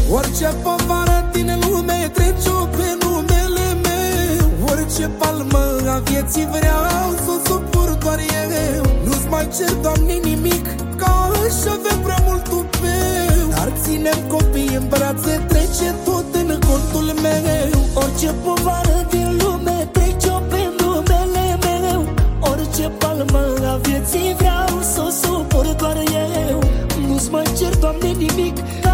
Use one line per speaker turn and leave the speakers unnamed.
Orice povară din lume trece-o pe numele meu. Orice palmă a vieții vreau să o suport doar eu. Nu-ți mai cer, Doamne, nimic, că aș avea prea mult tupeu. Dar ținem copii în brațe, trece tot în contul meu.
Orice povară din lume trece-o pe numele meu. Orice palmă a vieții vreau să o suport doar eu. Nu-ți mai cer, Doamne, nimic,